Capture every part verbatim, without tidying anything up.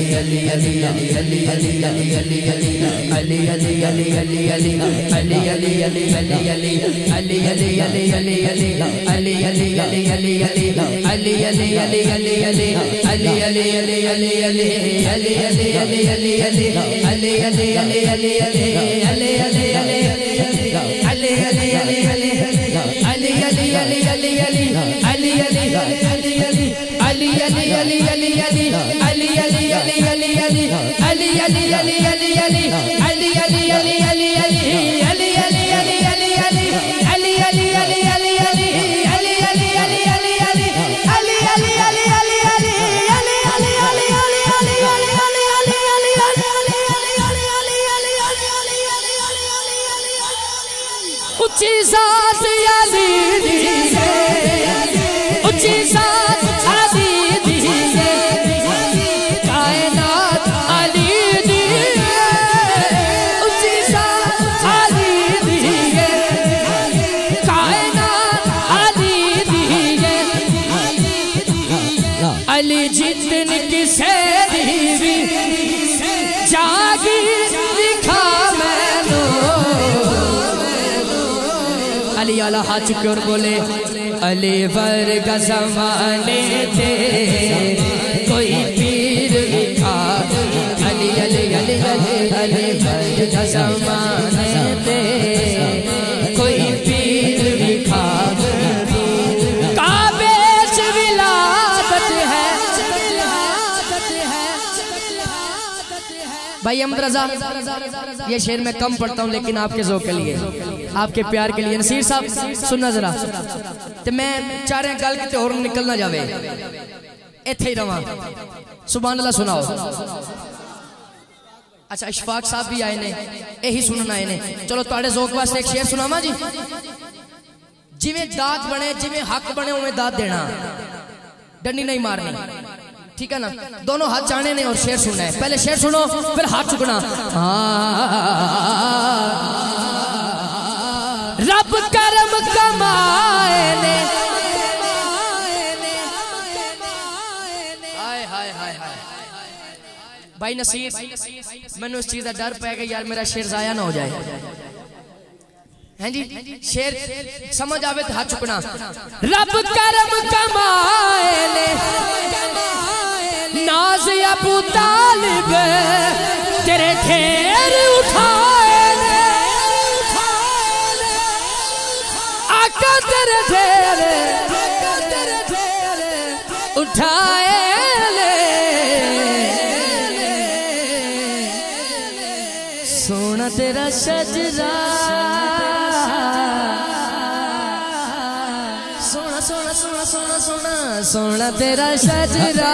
उच्ची ज़ात अली दी है, उच्ची ज़ात अली दी है, कायनात अली दी है, उच्ची ज़ात अली दी है, कायनात अली दी है, अली जितन किसे दी जागी दिखा मैनू। अली आला हाथ चुके और बोले अली वर्ग ज़माने थे कोई पीर दिखा। अली अली अली अली अली वर्ग ज़माने थे कोई पीर दिखा। काबे से विलादत है भाई अहमद रजा। ये शेर मैं कम पढ़ता हूँ लेकिन आपके ज़ौक़ के लिए, आपके प्यार के लिए। नसीर साहब सुनना जरा, तो मैं चाह रहे गल किते होर निकल ना जावे, इत्थे ही रवां। सुभान अल्लाह सुनाओ। अच्छा इशफाक साहब भी आए ने, यही सुनना आए ने। चलो तुहाडे ज़ौक़ वास्ते एक शेर सुनावा जी। जिवें दात बने, जिवें हक बने उवें दात देना, डंडी नहीं मारनी, ठीक है ना। दोनों हाथ चाहने ने और शेर सुनना है। पहले शेर सुनो फिर हाथ चुकना। रब करम कमाए ने, हाय हाय हाय हाय भाई नसीर, मैंने उस चीज का डर पै गया यार मेरा शेर जाया ना हो जाए। हैं जी शेर समझ आवे तो हाथ चुकना। रब करम कमाए ने नाज अबू तालिब तेरे ढेर उठाए ने, आका तेरे ढेर उठाए ले। सोना तेरा शजरा, सोना सोना सोना सोना सोना सोना तेरा शजरा,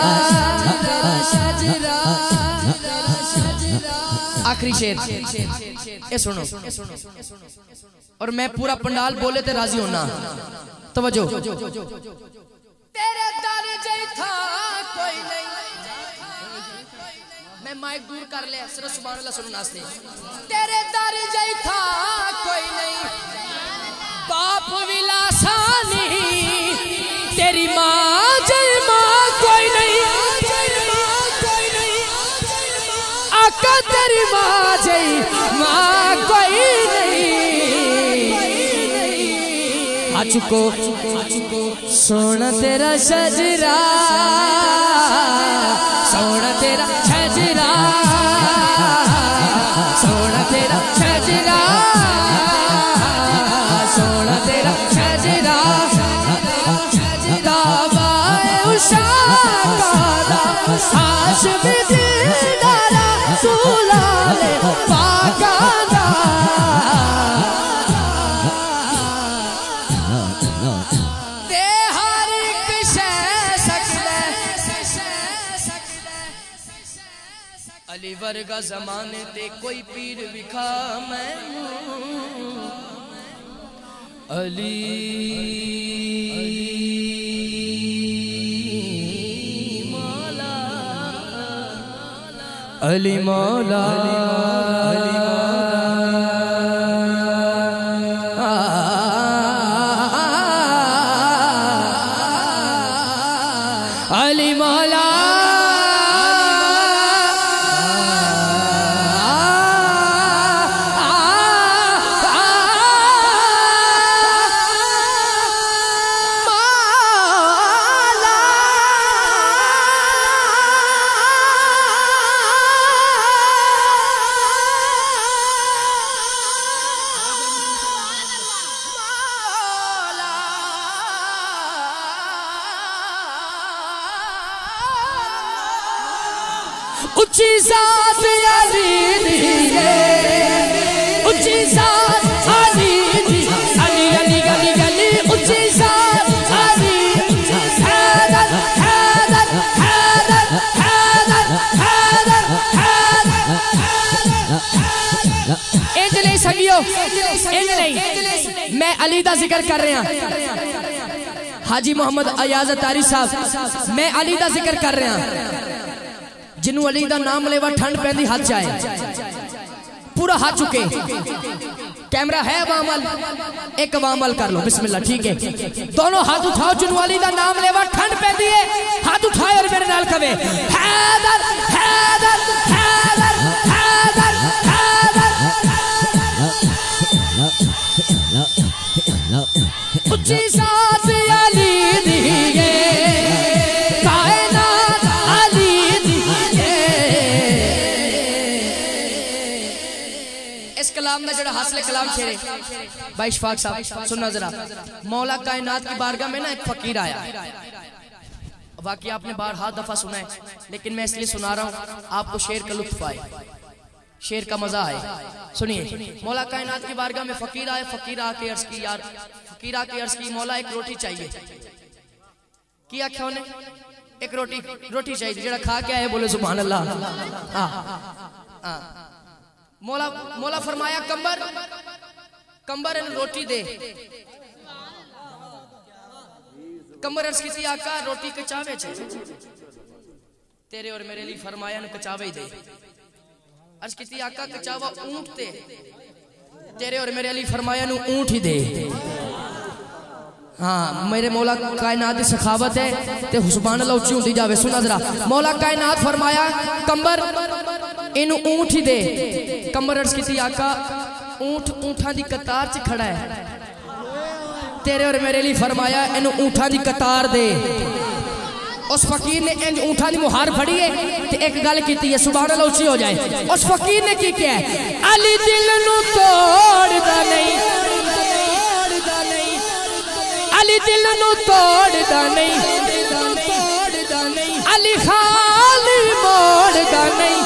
आखिरी शेर ये सुनो और मैं पूरा पंडाल बोले ते राजी होना। तवज्जो। तेरे दर जैसा कोई नहीं, मैं माइक दूर कर ले सिर्फ सुभान अल्लाह सुनने वास्ते। तेरे दर जैसा कोई नहीं, बाप विलासानी तेरी माँ जय माँ कोई नहीं, आका तेरी माँ जय माँ कोई नहीं। आचुको सोना तेरा शजरा, सोना तेरा शजरा, सोना तेरा शजरा, सोना तेरा शजरा, दावाए उषा का साश भी दिलदारा सुलाले पाकाना। ते हर एक शय सकदा अली वर्गा ज़माने ते कोई पीर विखा मैनू। अली मौला, अली मौला, अली मौला, अली मौला, उच्ची साथ अली दी उच्ची साथ अली दी अली अली अली अली उच्ची साथ अली हैदर हैदर हैदर हैदर हैदर इंज नहीं सगियो इंज नहीं मैं अली दा जिक्र कर रहा हाजी मोहम्मद अयाज अतारी साहब मैं अली दा जिक्र कर रहा जिन्हों अली दा नाम लेवा ठंड पैंदी हाथ जाए पूरा हाथ चुके कैमरा है वामल एक वामल कर लो बिस्मिल्लाह ठीक है दोनों हाथ उठाओ जिन्हों अली दा नाम लेवा ठंड पैंदी है हाथ उठाए और मेरे नाल कहे हैदर हैदर हैदर हैदर हैदर उच्ची साथ अली दी कायनात अली दी इस कलाम में जड़ा हासिल कलाम शेर भाई इशफाक साहब सुनना जरा मौला कायनात की बारगाह में ना एक फकीर आया वाकई आपने बारहा दफा सुना है लेकिन मैं इसलिए सुना रहा हूं आपको शेर का लुत्फ आए शेर का मजा आए सुनिए मौला कायनात की बारगाह में फकीर आए फकीर आके अर्ज की यार फकीर आके अर्ज की मौला एक रोटी चाहिए की आख्या उन्हें एक रोटी रोटी चाहिए जरा खा के आए बोले सुभान अल्लाह हाँ हाँ मौला मौला फरमाया कंबर कंबर रोटी दे कंबर अर्ज की आका रोटी कचावे तेरे और मेरे लिए फरमाया ने कचावे दे अर्ज की आका कचावा ऊंट ते तेरे और मेरे लिए फरमाया नु ऊंट ही दे हाँ मेरे मौला कायनात की सखावत है ते सुभान अल्लाह उच्ची होती जावे सुना जरा मौला कायनात फरमाया कंबर इनू ऊंट ही दे कंबर अर्ज की आका ऊंट ऊंठा दी कतार च खड़ा है तेरे और मेरे लिए फरमाया इनू ऊंठा दी कतार दे उस फकीर ने इंज ऊंठा दी मुहार फड़ी है ते एक गल की है सुभान अल्लाह उच्ची हो जाए उस फकीर ने की किया है अली दिल नू तोड़दा नहीं अली दिल नू तोड़दा नहीं अली खाली मोड़दा नहीं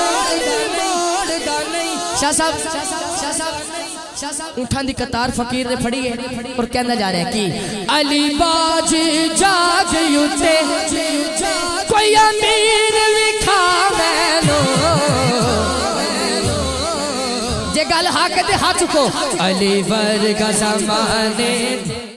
शाह साहब शाह साहब ऊंठा दी कतार फकीर ने फड़ी है और कहना जा रहा है कि अली बाज जाग युते कोई अमीर विखा मैनो जे गल हक ते हाथ चुको अली वर्गा ज़माने